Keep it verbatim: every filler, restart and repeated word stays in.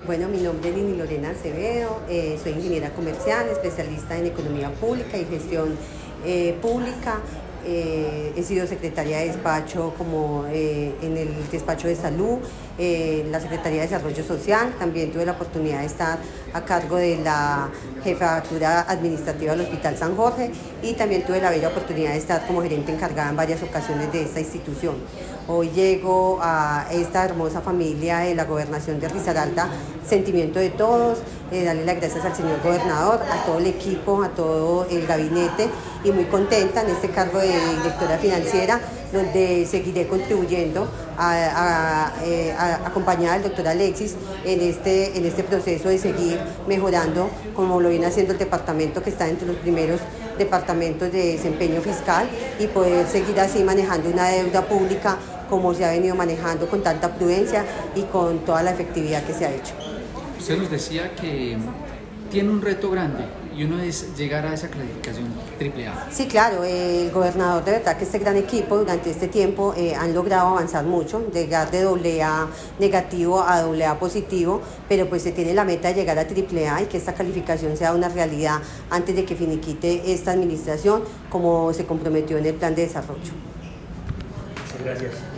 Bueno, mi nombre es Lini Lorena Acevedo, eh, soy ingeniera comercial, especialista en economía pública y gestión eh, pública. Eh, he sido secretaria de despacho como eh, en el despacho de salud, eh, la Secretaría de Desarrollo Social. También tuve la oportunidad de estar a cargo de la jefatura administrativa del Hospital San Jorge y también tuve la bella oportunidad de estar como gerente encargada en varias ocasiones de esta institución. Hoy llego a esta hermosa familia de la Gobernación de Risaralda, sentimiento de todos, eh, darle las gracias al señor gobernador, a todo el equipo, a todo el gabinete y muy contenta en este cargo de directora financiera, donde seguiré contribuyendo a, a, a, a acompañar al doctor Alexis en este, en este proceso de seguir mejorando, como lo viene haciendo el departamento, que está entre los primeros departamentos de desempeño fiscal, y poder seguir así manejando una deuda pública como se ha venido manejando con tanta prudencia y con toda la efectividad que se ha hecho. Usted nos decía que tiene un reto grande y uno es llegar a esa clasificación triple A. Sí, claro, el gobernador, de verdad que este gran equipo durante este tiempo eh, han logrado avanzar mucho, llegar de doble A negativo a doble A positivo, pero pues se tiene la meta de llegar a triple A y que esta calificación sea una realidad antes de que finiquite esta administración, como se comprometió en el plan de desarrollo. Muchas gracias.